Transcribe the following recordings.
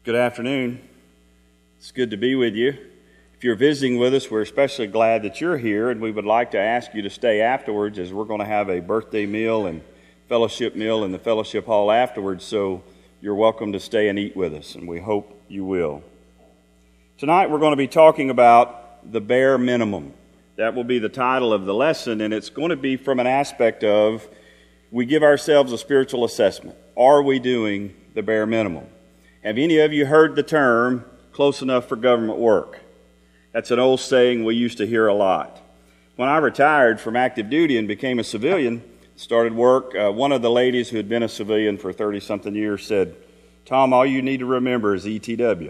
Good afternoon. It's good to be with you. If you're visiting with us, we're especially glad that you're here, and we would like to ask you to stay afterwards, as we're going to have a birthday meal and fellowship meal in the fellowship hall afterwards, so you're welcome to stay and eat with us, and we hope you will. Tonight we're going to be talking about the bare minimum. That will be the title of the lesson, and it's going to be from an aspect of we give ourselves a spiritual assessment. Are we doing the bare minimum? Have any of you heard the term, close enough for government work? That's an old saying we used to hear a lot. When I retired from active duty and became a civilian, started work, one of the ladies who had been a civilian for 30-something years said, "Tom, all you need to remember is ETW."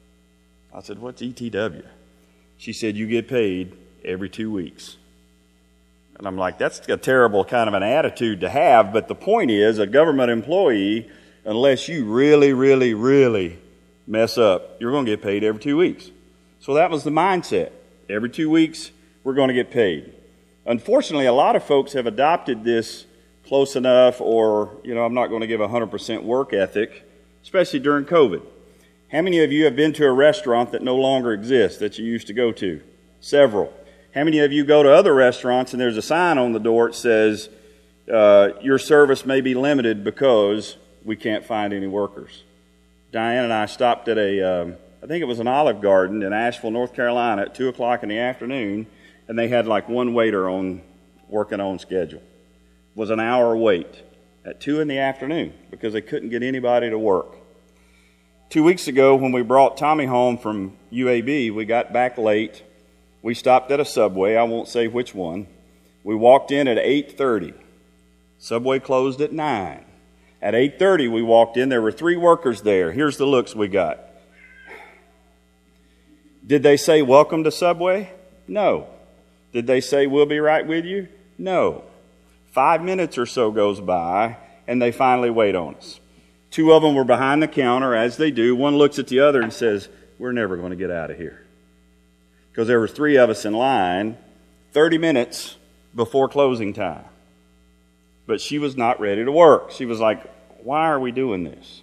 I said, "What's ETW?" She said, "You get paid every 2 weeks." And I'm like, that's a terrible kind of an attitude to have, but the point is, a government employee, unless you really mess up, you're going to get paid every 2 weeks. So that was the mindset. Every 2 weeks, we're going to get paid. Unfortunately, a lot of folks have adopted this close enough, or, I'm not going to give 100% work ethic, especially during COVID. How many of you have been to a restaurant that no longer exists that you used to go to? Several. How many of you go to other restaurants and there's a sign on the door that says, your service may be limited because we can't find any workers? Diane and I stopped at I think it was an Olive Garden in Asheville, North Carolina at 2 o'clock in the afternoon, and they had like one waiter working on schedule. It was an hour wait at 2 in the afternoon because they couldn't get anybody to work. 2 weeks ago when we brought Tommy home from UAB, we got back late. We stopped at a Subway. I won't say which one. We walked in at 8:30. Subway closed at 9. At 8:30 we walked in. There were 3 workers there. Here's the looks we got. Did they say, "Welcome to Subway"? No. Did they say, "We'll be right with you"? No. 5 minutes or so goes by, and they finally wait on us. 2 of them were behind the counter, as they do. One looks at the other and says, "We're never going to get out of here." Because there were 3 of us in line 30 minutes before closing time. But she was not ready to work. She was like, "Why are we doing this?"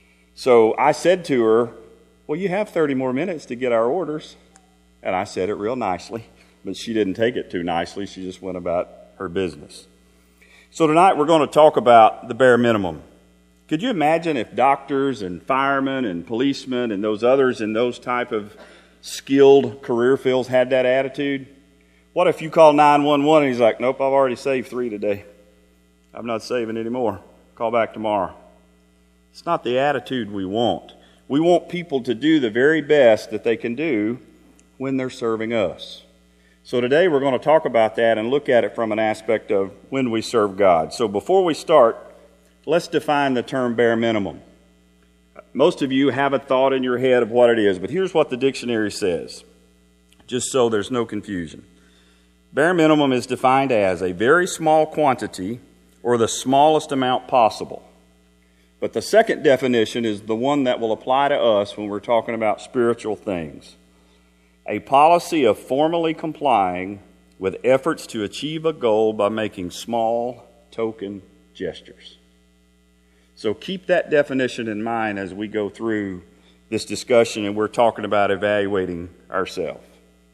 So I said to her, "Well, you have 30 more minutes to get our orders." And I said it real nicely, but she didn't take it too nicely. She just went about her business. So tonight we're going to talk about the bare minimum. Could you imagine if doctors and firemen and policemen and those others in those type of skilled career fields had that attitude? What if you call 911 and he's like, "Nope, I've already saved 3 today. I'm not saving any more. Call back tomorrow." It's not the attitude we want. We want people to do the very best that they can do when they're serving us. So today we're going to talk about that and look at it from an aspect of when we serve God. So before we start, let's define the term bare minimum. Most of you have a thought in your head of what it is, but here's what the dictionary says, just so there's no confusion. Bare minimum is defined as a very small quantity or the smallest amount possible. But the second definition is the one that will apply to us when we're talking about spiritual things. A policy of formally complying with efforts to achieve a goal by making small token gestures. So keep that definition in mind as we go through this discussion and we're talking about evaluating ourselves.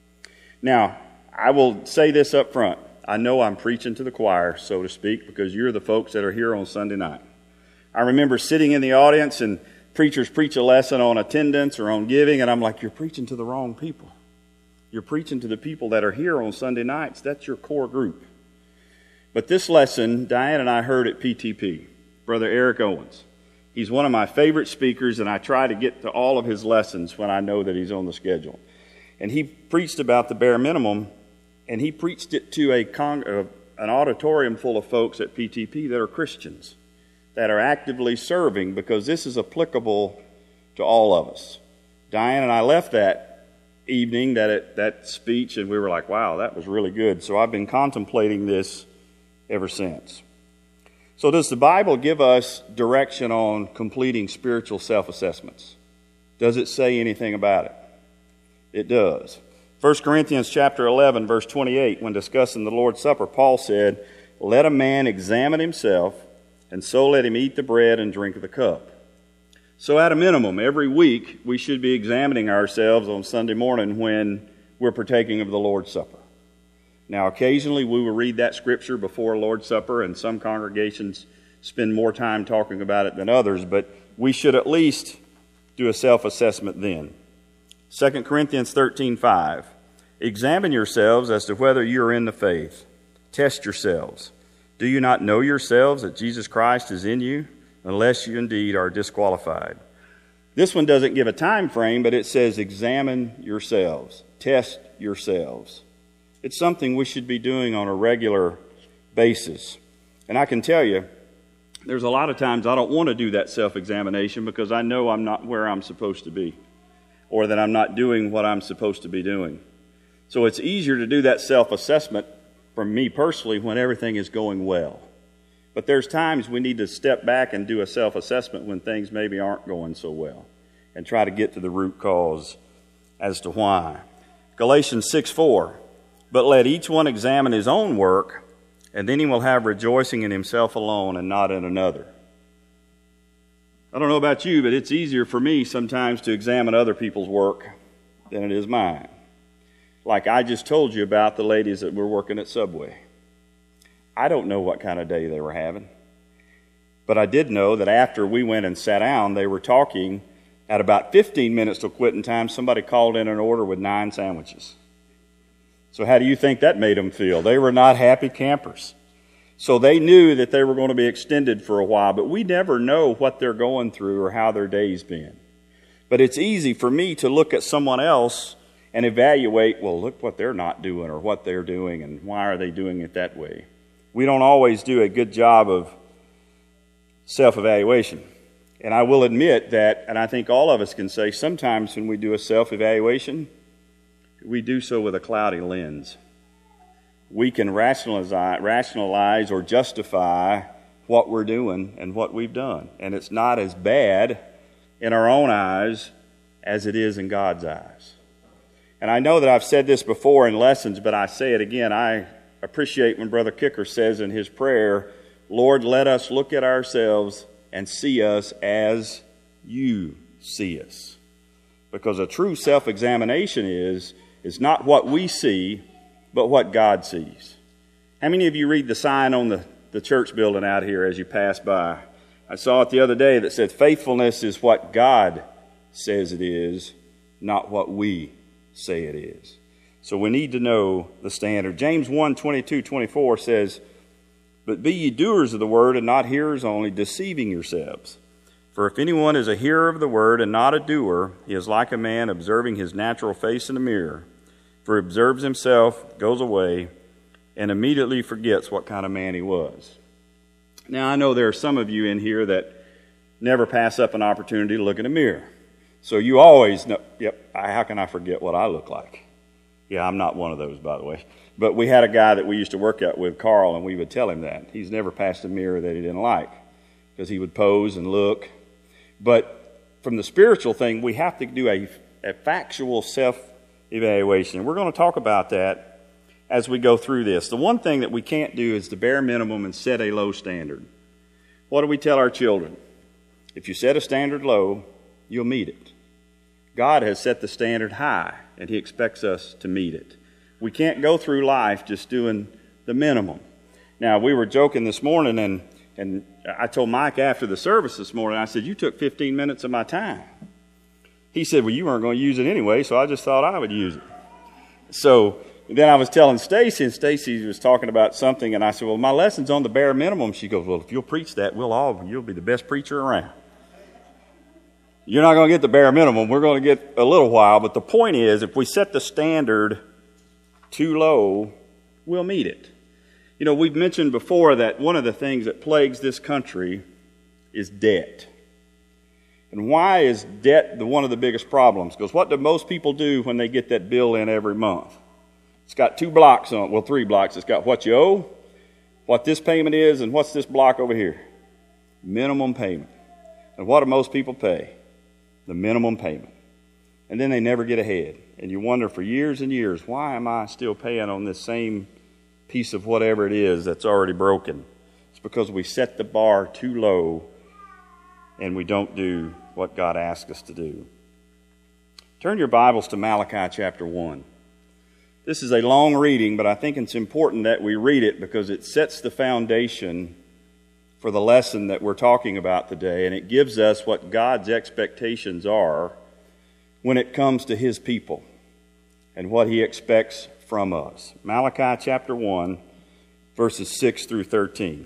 Now, I will say this up front. I know I'm preaching to the choir, so to speak, because you're the folks that are here on Sunday night. I remember sitting in the audience and preachers preach a lesson on attendance or on giving, and I'm like, "You're preaching to the wrong people. You're preaching to the people that are here on Sunday nights. That's your core group." But this lesson, Diane and I heard at PTP, Brother Eric Owens. He's one of my favorite speakers, and I try to get to all of his lessons when I know that he's on the schedule. And he preached about the bare minimum, and he preached it to an auditorium full of folks at PTP that are Christians, that are actively serving, because this is applicable to all of us. Diane and I left that evening, that speech, and we were like, wow, that was really good. So I've been contemplating this ever since. So does the Bible give us direction on completing spiritual self-assessments? Does it say anything about it? It does. 1 Corinthians chapter 11, verse 28, when discussing the Lord's Supper, Paul said, "Let a man examine himself, and so let him eat the bread and drink of the cup." So at a minimum, every week, we should be examining ourselves on Sunday morning when we're partaking of the Lord's Supper. Now, occasionally we will read that scripture before Lord's Supper, and some congregations spend more time talking about it than others, but we should at least do a self-assessment then. 2 Corinthians 13:5. Examine yourselves as to whether you are in the faith. Test yourselves. Do you not know yourselves that Jesus Christ is in you, unless you indeed are disqualified? This one doesn't give a time frame, but it says examine yourselves. Test yourselves. It's something we should be doing on a regular basis. And I can tell you, there's a lot of times I don't want to do that self-examination because I know I'm not where I'm supposed to be, or that I'm not doing what I'm supposed to be doing. So it's easier to do that self-assessment for me personally when everything is going well. But there's times we need to step back and do a self-assessment when things maybe aren't going so well and try to get to the root cause as to why. Galatians 6:4, but let each one examine his own work, and then he will have rejoicing in himself alone and not in another. I don't know about you, but it's easier for me sometimes to examine other people's work than it is mine. Like I just told you about the ladies that were working at Subway. I don't know what kind of day they were having. But I did know that after we went and sat down, they were talking. At about 15 minutes till quitting time, somebody called in an order with 9 sandwiches. So how do you think that made them feel? They were not happy campers. So they knew that they were going to be extended for a while, but we never know what they're going through or how their day's been. But it's easy for me to look at someone else and evaluate, well, look what they're not doing or what they're doing and why are they doing it that way. We don't always do a good job of self-evaluation. And I will admit that, and I think all of us can say, sometimes when we do a self-evaluation, we do so with a cloudy lens. We can rationalize or justify what we're doing and what we've done. And it's not as bad in our own eyes as it is in God's eyes. And I know that I've said this before in lessons, but I say it again. I appreciate when Brother Kicker says in his prayer, Lord, let us look at ourselves and see us as you see us. Because a true self-examination is not what we see, but what God sees. How many of you read the sign on the church building out here as you pass by? I saw it the other day that said, faithfulness is what God says it is, not what we say it is. So we need to know the standard. James 1:22-24 says, but be ye doers of the word and not hearers only, deceiving yourselves. For if anyone is a hearer of the word and not a doer, he is like a man observing his natural face in a mirror. For he observes himself, goes away, and immediately forgets what kind of man he was. Now, I know there are some of you in here that never pass up an opportunity to look in a mirror. So you always know, how can I forget what I look like? Yeah, I'm not one of those, by the way. But we had a guy that we used to work out with, Carl, and we would tell him that. He's never passed a mirror that he didn't like because he would pose and look. But from the spiritual thing, we have to do a factual self-evaluation. And we're going to talk about that as we go through this. The one thing that we can't do is the bare minimum and set a low standard. What do we tell our children? If you set a standard low, you'll meet it. God has set the standard high, and he expects us to meet it. We can't go through life just doing the minimum. Now, we were joking this morning, and I told Mike after the service this morning, I said, you took 15 minutes of my time. He said, well, you weren't going to use it anyway, so I just thought I would use it. So then I was telling Stacy, and Stacy was talking about something, and I said, well, my lesson's on the bare minimum. She goes, well, if you'll preach that, you'll be the best preacher around. You're not going to get the bare minimum. We're going to get a little while, but the point is, if we set the standard too low, we'll meet it. You know, we've mentioned before that one of the things that plagues this country is debt. And why is debt one of the biggest problems? Because what do most people do when they get that bill in every month? It's got 2 blocks on it. Well, 3 blocks. It's got what you owe, what this payment is, and what's this block over here? Minimum payment. And what do most people pay? The minimum payment. And then they never get ahead. And you wonder for years and years, why am I still paying on this same piece of whatever it is that's already broken? It's because we set the bar too low and we don't do what God asks us to do. Turn your Bibles to Malachi chapter 1. This is a long reading, but I think it's important that we read it because it sets the foundation for the lesson that we're talking about today, and it gives us what God's expectations are when it comes to His people and what He expects from us. Malachi chapter 1, verses 6 through 13.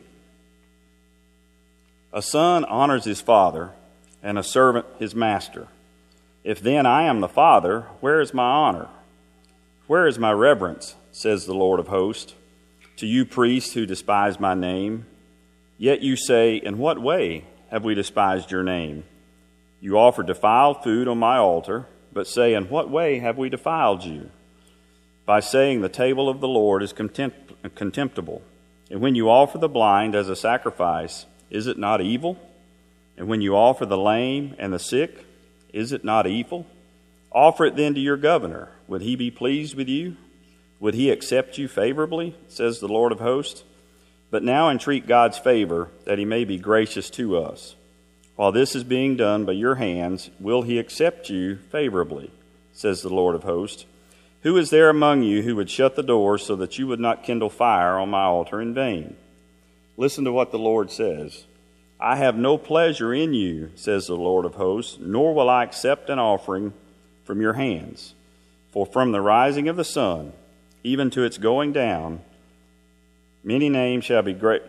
A son honors his father, and a servant his master. If then I am the Father, where is my honor? Where is my reverence, says the Lord of hosts, to you priests who despise my name? Yet you say, in what way have we despised your name? You offer defiled food on my altar, but say, in what way have we defiled you? By saying the table of the Lord is contemptible. And when you offer the blind as a sacrifice, is it not evil? And when you offer the lame and the sick, is it not evil? Offer it then to your governor. Would he be pleased with you? Would he accept you favorably, says the Lord of hosts? But now entreat God's favor, that he may be gracious to us. While this is being done by your hands, will he accept you favorably, says the Lord of hosts? Who is there among you who would shut the door so that you would not kindle fire on my altar in vain? Listen to what the Lord says. I have no pleasure in you, says the Lord of hosts, nor will I accept an offering from your hands. For from the rising of the sun, even to its going down, my name shall be great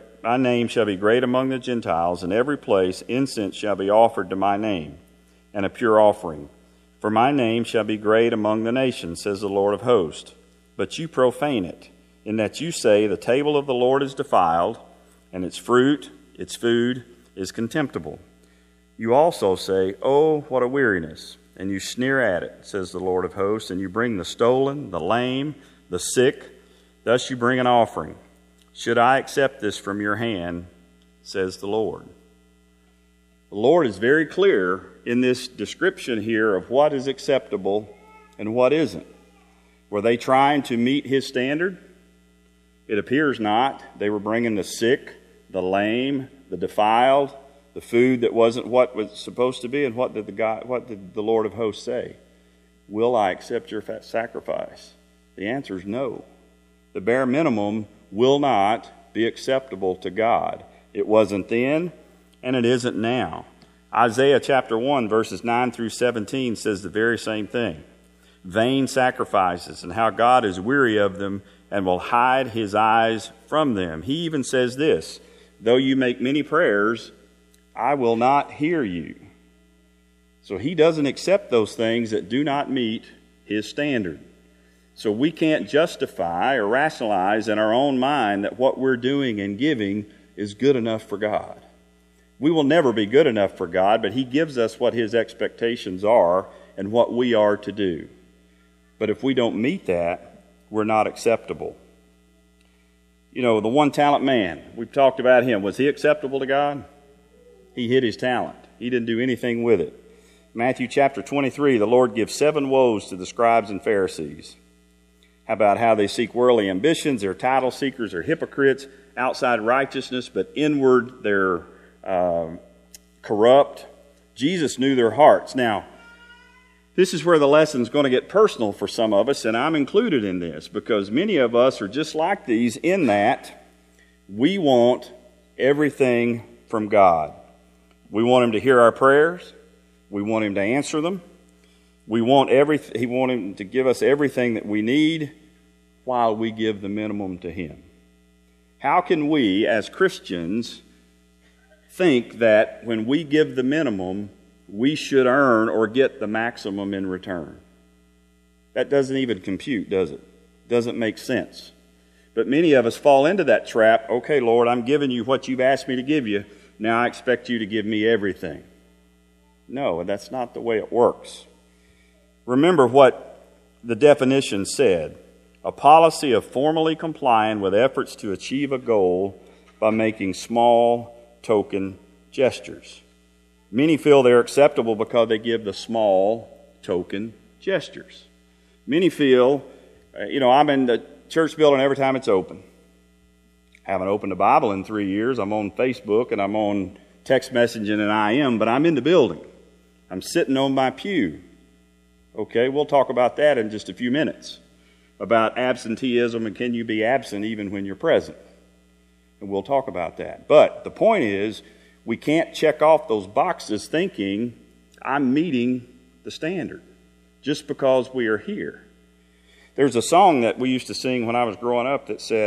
among the Gentiles. In every place incense shall be offered to my name, and a pure offering. For my name shall be great among the nations, says the Lord of hosts. But you profane it, in that you say, the table of the Lord is defiled, and its fruit, its food, is contemptible. You also say, oh, what a weariness, and you sneer at it, says the Lord of hosts, and you bring the stolen, the lame, the sick, thus you bring an offering. Should I accept this from your hand, says the Lord. The Lord is very clear in this description here of what is acceptable and what isn't. Were they trying to meet His standard? It appears not. They were bringing the sick, the lame, the defiled, the food that wasn't what was supposed to be. And what did the Lord of hosts say? Will I accept your sacrifice? The answer is no. The bare minimum will not be acceptable to God. It wasn't then, and it isn't now. Isaiah chapter 1, verses 9 through 17 says the very same thing. Vain sacrifices, and how God is weary of them and will hide His eyes from them. He even says this, though you make many prayers, I will not hear you. So He doesn't accept those things that do not meet His standard. So we can't justify or rationalize in our own mind that what we're doing and giving is good enough for God. We will never be good enough for God, but He gives us what His expectations are and what we are to do. But if we don't meet that, we're not acceptable. You know, the one-talent man, we've talked about him. Was he acceptable to God? He hid his talent. He didn't do anything with it. Matthew chapter 23, the Lord gives 7 woes to the scribes and Pharisees. How about how they seek worldly ambitions, they're title seekers, they're hypocrites, outside righteousness, but inward they're corrupt. Jesus knew their hearts. Now, this is where the lesson's going to get personal for some of us, and I'm included in this, because many of us are just like these in that we want everything from God. We want Him to hear our prayers. We want Him to answer them. We want Him to give us everything that we need while we give the minimum to Him. How can we, as Christians, think that when we give the minimum, we should earn or get the maximum in return? That doesn't even compute, does it? Doesn't make sense. But many of us fall into that trap. Okay, Lord, I'm giving you what you've asked me to give you. Now I expect you to give me everything. No, that's not the way it works. Remember what the definition said. A policy of formally complying with efforts to achieve a goal by making small token gestures. Many feel they're acceptable because they give the small token gestures. Many feel, I'm in the church building every time it's open. I haven't opened the Bible in 3 years. I'm on Facebook and I'm on text messaging and IM, but I'm in the building. I'm sitting on my pew. Okay, we'll talk about that in just a few minutes, about absenteeism and can you be absent even when you're present. And we'll talk about that. But the point is, we can't check off those boxes thinking I'm meeting the standard just because we are here. There's a song that we used to sing when I was growing up that said,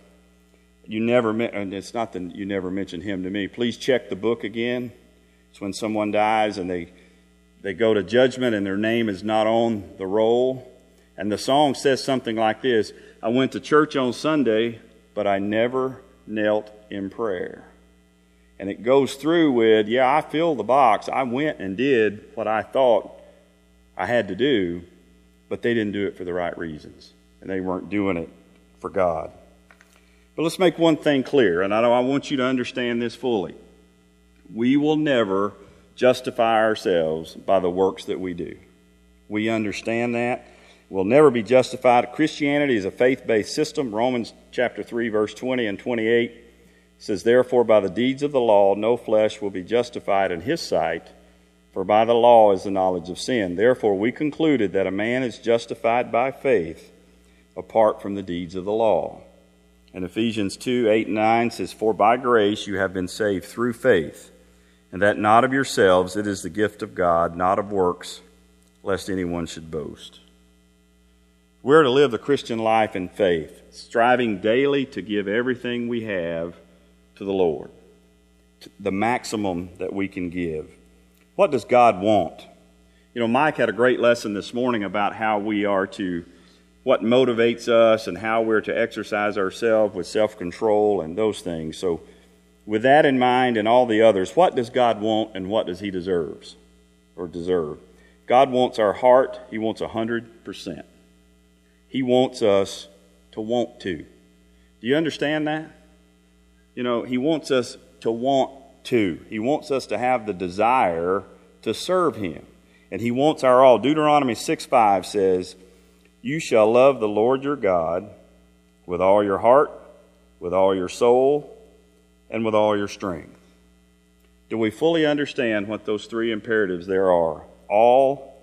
and it's not that you never mentioned him to me. Please check the book again. It's when someone dies and they go to judgment and their name is not on the roll. And the song says something like this: I went to church on Sunday, but I never knelt in prayer. And it goes through with, I filled the box. I went and did what I thought I had to do, but they didn't do it for the right reasons. And they weren't doing it for God. But let's make one thing clear, and I want you to understand this fully. We will never justify ourselves by the works that we do. We understand that. We'll never be justified. Christianity is a faith-based system. Romans chapter 3, verse 20 and 28 says, Therefore, by the deeds of the law, no flesh will be justified in his sight, for by the law is the knowledge of sin. Therefore, we concluded that a man is justified by faith apart from the deeds of the law. And Ephesians 2, 8 and 9 says, For by grace you have been saved through faith, and that not of yourselves, it is the gift of God, not of works, lest anyone should boast. We're to live the Christian life in faith, striving daily to give everything we have to the Lord, the maximum that we can give. What does God want? Mike had a great lesson this morning about how we are to, what motivates us and how we're to exercise ourselves with self-control and those things. So with that in mind and all the others, what does God want and what does he deserve? God wants our heart. He wants 100%. He wants us to want to. Do you understand that? He wants us to want to. He wants us to have the desire to serve him. And he wants our all. Deuteronomy 6:5 says, You shall love the Lord your God with all your heart, with all your soul, and with all your strength. Do we fully understand what those three imperatives there are? All.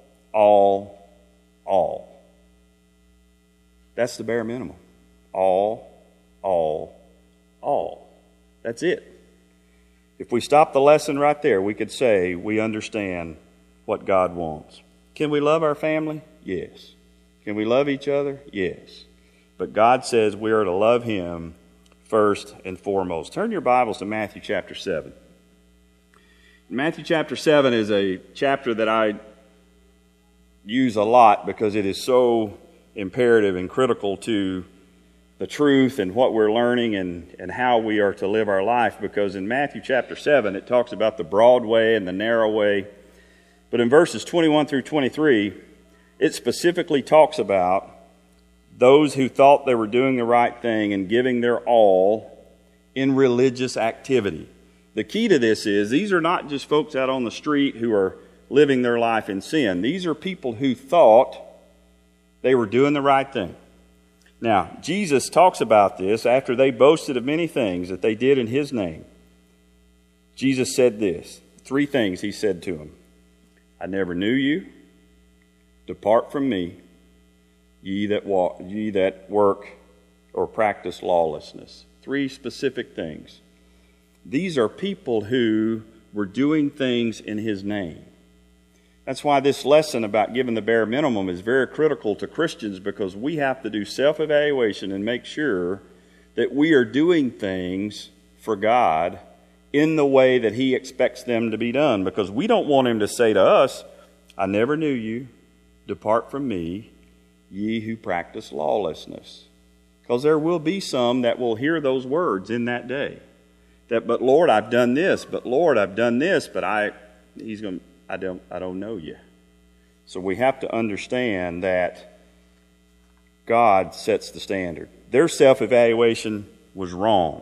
That's the bare minimum. All. That's it. If we stop the lesson right there, we could say we understand what God wants. Can we love our family? Yes. Can we love each other? Yes. But God says we are to love him first and foremost. Turn your Bibles to Matthew chapter 7. Matthew chapter 7 is a chapter that I use a lot because it is so imperative and critical to the truth and what we're learning and how we are to live our life. Because in Matthew chapter 7, it talks about the broad way and the narrow way. But in verses 21 through 23, it specifically talks about those who thought they were doing the right thing and giving their all in religious activity. The key to this is these are not just folks out on the street who are living their life in sin. These are people who thought they were doing the right thing. Now, Jesus talks about this after they boasted of many things that they did in his name. Jesus said this, 3 things he said to them. I never knew you. Depart from me, ye that work or practice lawlessness. 3 specific things. These are people who were doing things in his name. That's why this lesson about giving the bare minimum is very critical to Christians, because we have to do self-evaluation and make sure that we are doing things for God in the way that he expects them to be done. Because we don't want him to say to us, I never knew you. Depart from me, ye who practice lawlessness. Because there will be some that will hear those words in that day. But Lord, I've done this. But Lord, I've done this. But I don't know you. So we have to understand that God sets the standard. Their self-evaluation was wrong.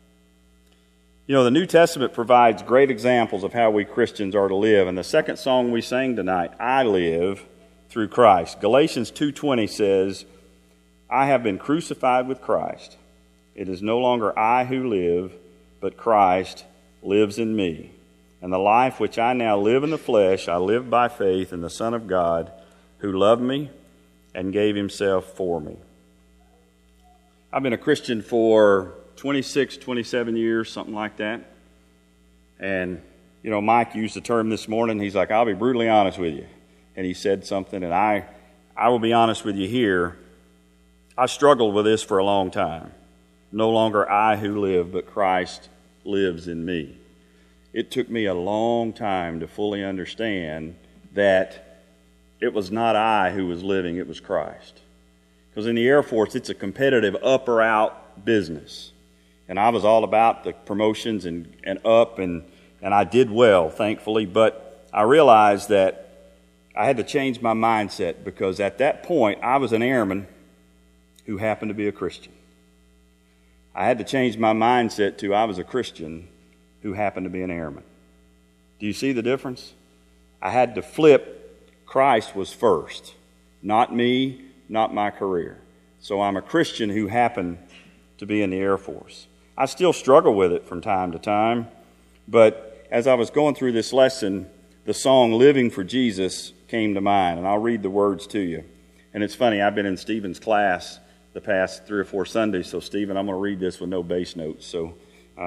The New Testament provides great examples of how we Christians are to live. And the second song we sang tonight, I Live Through Christ. Galatians 2:20 says, I have been crucified with Christ. It is no longer I who live, but Christ lives in me. And the life which I now live in the flesh, I live by faith in the Son of God, who loved me and gave himself for me. I've been a Christian for 26, 27 years, something like that. And, Mike used the term this morning. He's like, I'll be brutally honest with you. And he said something, and I will be honest with you here. I struggled with this for a long time. No longer I who live, but Christ lives in me. It took me a long time to fully understand that it was not I who was living, it was Christ. Because in the Air Force, it's a competitive up or out business. And I was all about the promotions and up, and I did well, thankfully. But I realized that I had to change my mindset, because at that point, I was an airman who happened to be a Christian. I had to change my mindset to I was a Christian who happened to be an airman. Do you see the difference? I had to flip. Christ was first, not me, not my career. So I'm a Christian who happened to be in the Air Force. I still struggle with it from time to time, but as I was going through this lesson, the song Living for Jesus came to mind, and I'll read the words to you. And it's funny, I've been in Stephen's class the past 3 or 4 Sundays, so Stephen, I'm going to read this with no bass notes. So,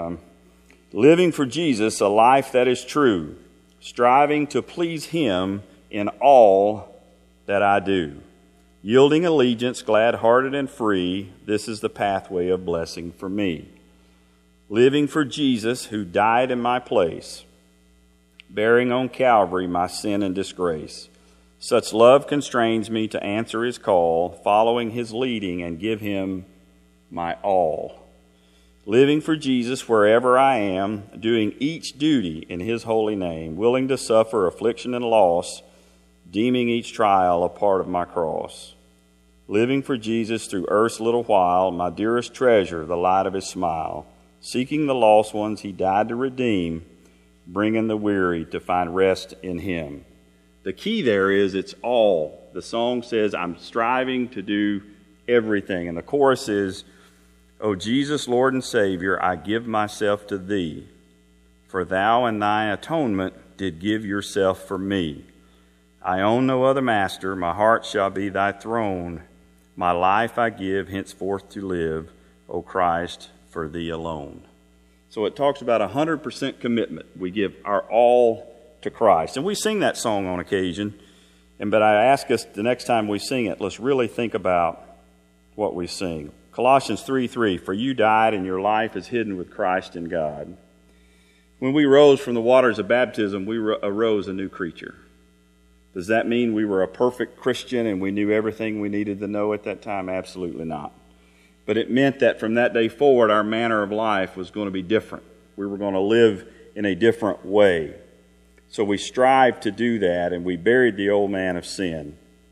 living for Jesus, a life that is true, striving to please him in all that I do. Yielding allegiance, glad-hearted and free, this is the pathway of blessing for me. Living for Jesus, who died in my place, bearing on Calvary my sin and disgrace. Such love constrains me to answer his call, following his leading and give him my all. Living for Jesus wherever I am, doing each duty in his holy name, willing to suffer affliction and loss, deeming each trial a part of my cross. Living for Jesus through earth's little while, my dearest treasure, the light of his smile. Seeking the lost ones he died to redeem, bringing the weary to find rest in him. The key there is it's all. The song says, I'm striving to do everything. And the chorus is, O Jesus, Lord and Savior, I give myself to thee. For thou in thy atonement did give yourself for me. I own no other master, my heart shall be thy throne. My life I give henceforth to live, O Christ, for thee alone. So it talks about 100% commitment. We give our all to Christ. And we sing that song on occasion, but I ask us the next time we sing it, let's really think about what we sing. Colossians 3:3, for you died and your life is hidden with Christ in God. When we rose from the waters of baptism, we arose a new creature. Does that mean we were a perfect Christian and we knew everything we needed to know at that time? Absolutely not. But it meant that from that day forward, our manner of life was going to be different. We were going to live in a different way. So we strived to do that, and we buried the old man of sin.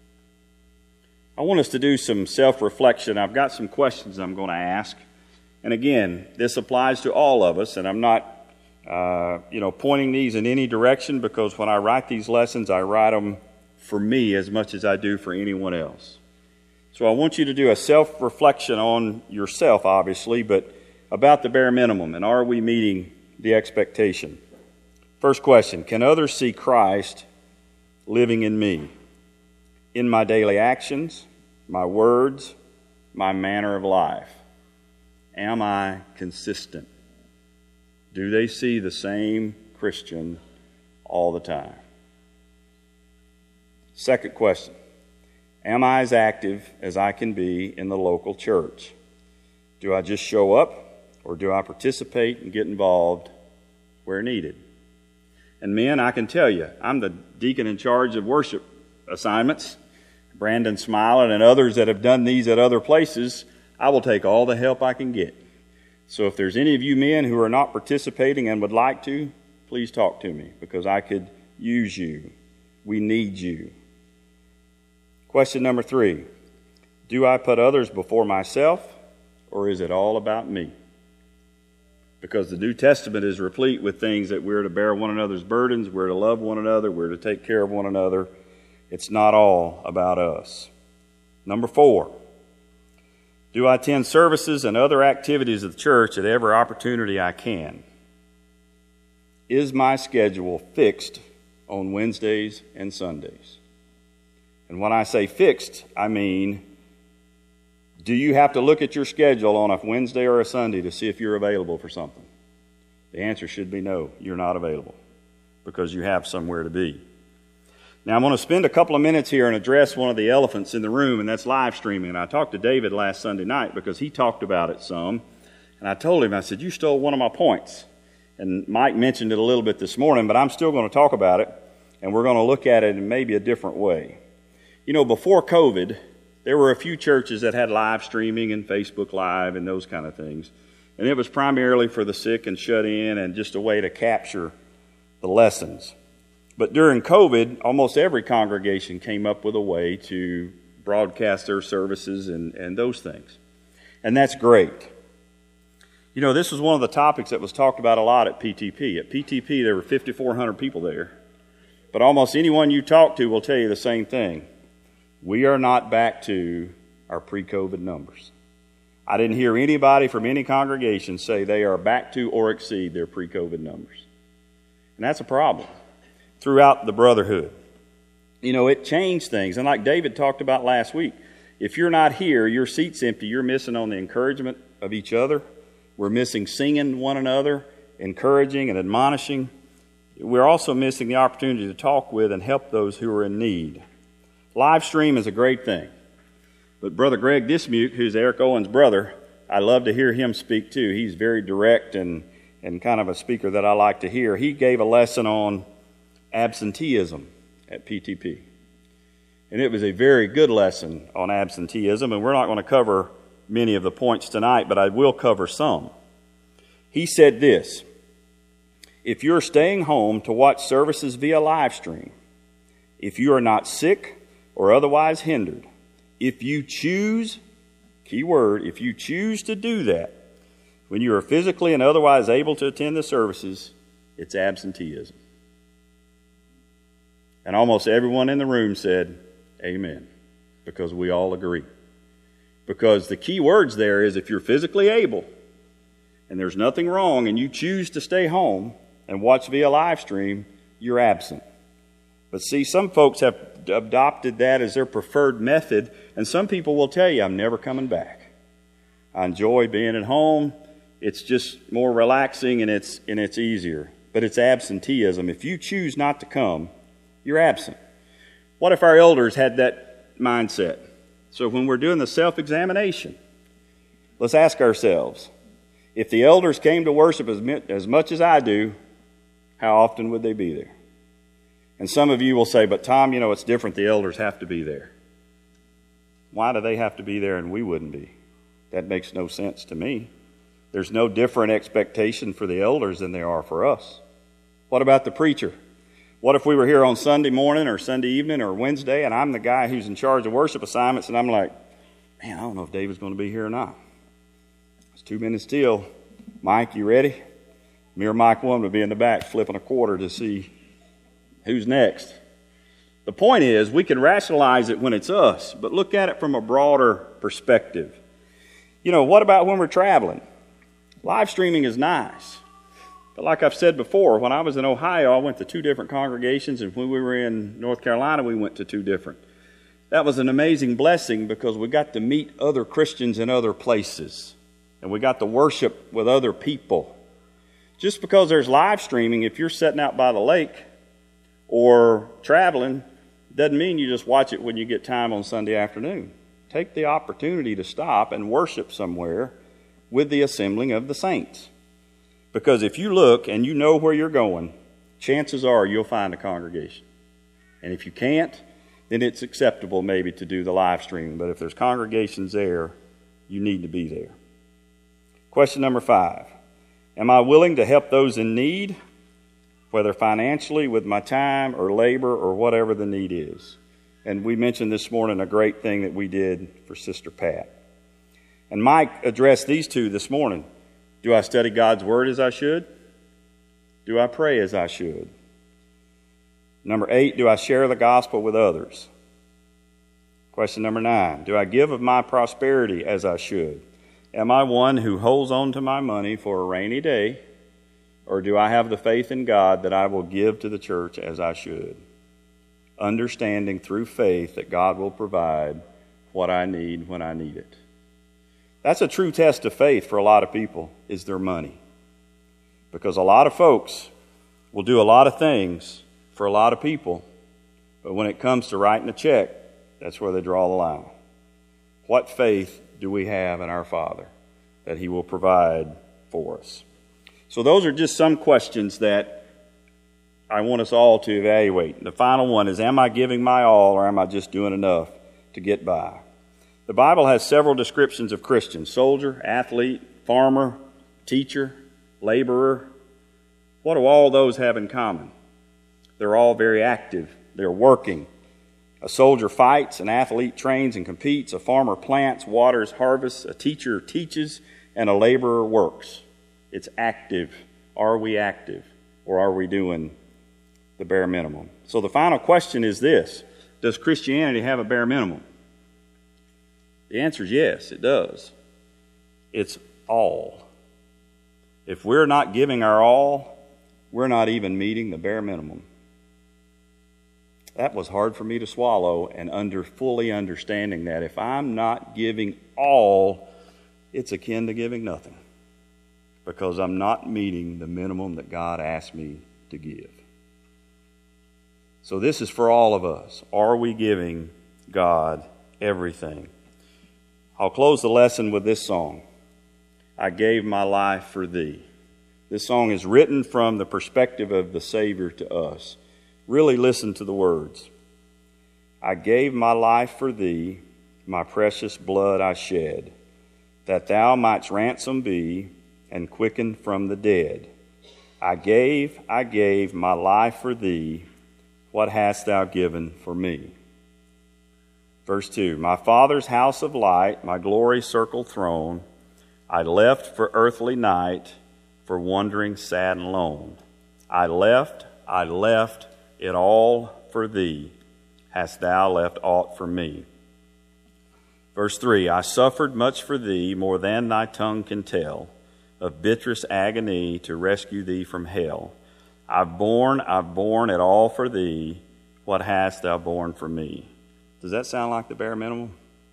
I want us to do some self-reflection. I've got some questions I'm going to ask. And again, this applies to all of us, and I'm not pointing these in any direction, because when I write these lessons, I write them for me as much as I do for anyone else. So I want you to do a self-reflection on yourself, obviously, but about the bare minimum, and are we meeting the expectation? First question, can others see Christ living in me? In my daily actions, my words, my manner of life? Am I consistent? Do they see the same Christian all the time? Second question, am I as active as I can be in the local church? Do I just show up, or do I participate and get involved where needed? And men, I can tell you, I'm the deacon in charge of worship assignments. Brandon Smiling and others that have done these at other places, I will take all the help I can get. So if there's any of you men who are not participating and would like to, please talk to me, because I could use you. We need you. Question number 3, do I put others before myself, or is it all about me? Because the New Testament is replete with things that we're to bear one another's burdens, we're to love one another, we're to take care of one another. It's not all about us. Number 4, do I attend services and other activities of the church at every opportunity I can? is my schedule fixed on Wednesdays and Sundays? And when I say fixed, I mean, do you have to look at your schedule on a Wednesday or a Sunday to see if you're available for something? The answer should be no, you're not available, because you have somewhere to be. Now, I'm going to spend a couple of minutes here and address one of the elephants in the room, and that's live streaming. And I talked to David last Sunday night because he talked about it some. And I told him, I said, you stole one of my points. And Mike mentioned it a little bit this morning, but I'm still going to talk about it, and we're going to look at it in maybe a different way. You know, before COVID, there were a few churches that had live streaming and Facebook Live and those kind of things. And it was primarily for the sick and shut in and just a way to capture the lessons. But during COVID, almost every congregation came up with a way to broadcast their services and those things. And that's great. You know, this was one of the topics that was talked about a lot at PTP. At PTP, there were 5,400 people there. But almost anyone you talk to will tell you the same thing. We are not back to our pre-COVID numbers. I didn't hear anybody from any congregation say they are back to or exceed their pre-COVID numbers. And that's a problem throughout the brotherhood. You know, it changed things. And like David talked about last week, if you're not here, your seat's empty, you're missing on the encouragement of each other. We're missing singing one another, encouraging and admonishing. We're also missing the opportunity to talk with and help those who are in need. Live stream is a great thing. But Brother Greg Dismute, who's Eric Owen's brother, I love to hear him speak too. He's very direct and kind of a speaker that I like to hear. He gave a lesson on absenteeism at PTP. And it was a very good lesson on absenteeism, and we're not going to cover many of the points tonight, but I will cover some. He said this: if you're staying home to watch services via live stream, if you are not sick or otherwise hindered, if you choose, key word, if you choose to do that, when you are physically and otherwise able to attend the services, it's absenteeism. And almost everyone in the room said, amen, because we all agree. Because the key words there is if you're physically able and there's nothing wrong and you choose to stay home and watch via live stream, you're absent. But see, some folks have adopted that as their preferred method, and some people will tell you, I'm never coming back. I enjoy being at home. It's just more relaxing and it's easier. But it's absenteeism. If you choose not to come, you're absent. What if our elders had that mindset? So when we're doing the self-examination, let's ask ourselves, if the elders came to worship as much as I do, how often would they be there? And some of you will say, but Tom, you know, it's different. The elders have to be there. Why do they have to be there and we wouldn't be? That makes no sense to me. There's no different expectation for the elders than there are for us. What about the preacher? What if we were here on Sunday morning or Sunday evening or Wednesday and I'm the guy who's in charge of worship assignments and I'm like, man, I don't know if David's going to be here or not. It's 2 minutes till. Mike, you ready? Me or Mike 1 would be in the back flipping a quarter to see who's next. The point is, we can rationalize it when it's us, but look at it from a broader perspective. You know, what about when we're traveling? Live streaming is nice. But like I've said before, when I was in Ohio, I went to 2 different congregations, and when we were in North Carolina, we went to 2 different. That was an amazing blessing because we got to meet other Christians in other places, and we got to worship with other people. Just because there's live streaming, if you're sitting out by the lake or traveling, doesn't mean you just watch it when you get time on Sunday afternoon. Take the opportunity to stop and worship somewhere with the assembling of the saints. Because if you look and you know where you're going, chances are you'll find a congregation. And if you can't, then it's acceptable maybe to do the live stream. But if there's congregations there, you need to be there. Question number 5. Am I willing to help those in need, whether financially, with my time or labor or whatever the need is? And we mentioned this morning a great thing that we did for Sister Pat. And Mike addressed these 2 this morning. Do I study God's Word as I should? Do I pray as I should? Number 8, do I share the gospel with others? Question number 9, do I give of my prosperity as I should? Am I one who holds on to my money for a rainy day, or do I have the faith in God that I will give to the church as I should? Understanding through faith that God will provide what I need when I need it. That's a true test of faith for a lot of people, is their money. Because a lot of folks will do a lot of things for a lot of people, but when it comes to writing a check, that's where they draw the line. What faith do we have in our Father that He will provide for us? So those are just some questions that I want us all to evaluate. The final one is, am I giving my all, or am I just doing enough to get by? The Bible has several descriptions of Christians: soldier, athlete, farmer, teacher, laborer. What do all those have in common? They're all very active. They're working. A soldier fights, an athlete trains and competes, a farmer plants, waters, harvests, a teacher teaches, and a laborer works. It's active. Are we active, or are we doing the bare minimum? So the final question is this: does Christianity have a bare minimum? The answer is yes, it does. It's all. If we're not giving our all, we're not even meeting the bare minimum. That was hard for me to swallow, and fully understanding that if I'm not giving all, it's akin to giving nothing, because I'm not meeting the minimum that God asked me to give. So this is for all of us. Are we giving God everything? I'll close the lesson with this song, I Gave My Life for Thee. This song is written from the perspective of the Savior to us. Really listen to the words. I gave my life for Thee, my precious blood I shed, that Thou mightst ransom be and quicken from the dead. I gave my life for Thee, what hast Thou given for me? Verse 2, my Father's house of light, my glory circled throne, I left for earthly night, for wandering sad and lone. I left it all for Thee. Hast Thou left aught for me? Verse 3, I suffered much for Thee, more than Thy tongue can tell, of bitterest agony to rescue Thee from hell. I've borne it all for Thee. What hast Thou borne for me? Does that sound like the bare minimum?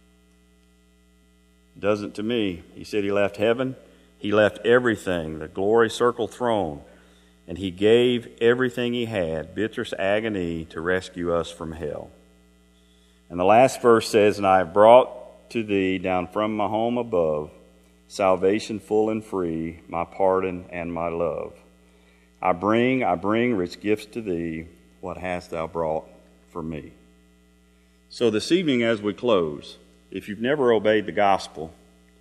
It doesn't to me. He said He left heaven. He left everything, the glory circle throne, and He gave everything He had, bitterest agony, to rescue us from hell. And the last verse says, and I have brought to Thee down from my home above, salvation full and free, my pardon and my love. I bring rich gifts to Thee. What hast Thou brought for me? So this evening as we close, if you've never obeyed the gospel,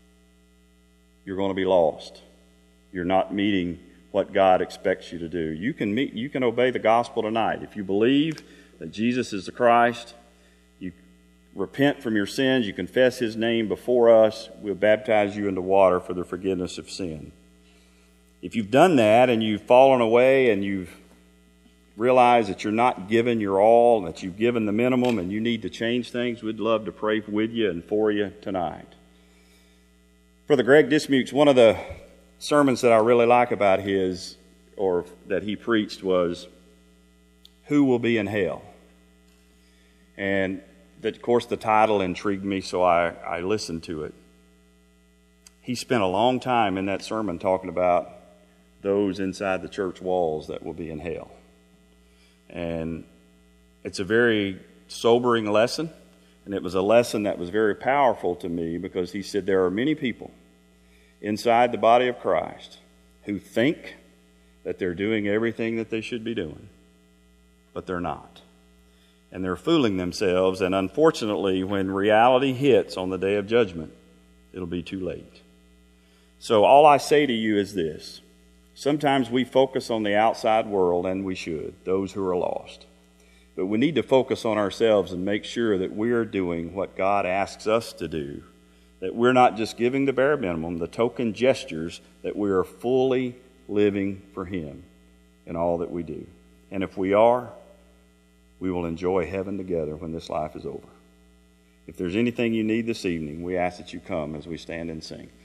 you're going to be lost. You're not meeting what God expects you to do. You can obey the gospel tonight. If you believe that Jesus is the Christ, you repent from your sins, you confess His name before us, we'll baptize you into water for the forgiveness of sin. If you've done that and you've fallen away and you've realized that you're not giving your all, that you've given the minimum and you need to change things, we'd love to pray with you and for you tonight. Brother Greg Dismukes, one of the sermons that I really like about his, or that he preached, was Who Will Be in Hell? And that, of course, the title intrigued me, so I listened to it. He spent a long time in that sermon talking about those inside the church walls that will be in hell. And it's a very sobering lesson, and it was a lesson that was very powerful to me, because he said there are many people inside the body of Christ who think that they're doing everything that they should be doing, but they're not. And they're fooling themselves, and unfortunately, when reality hits on the day of judgment, it'll be too late. So all I say to you is this. Sometimes we focus on the outside world, and we should, those who are lost. But we need to focus on ourselves and make sure that we're doing what God asks us to do, that we're not just giving the bare minimum, the token gestures, that we are fully living for Him in all that we do. And if we are, we will enjoy heaven together when this life is over. If there's anything you need this evening, we ask that you come as we stand and sing.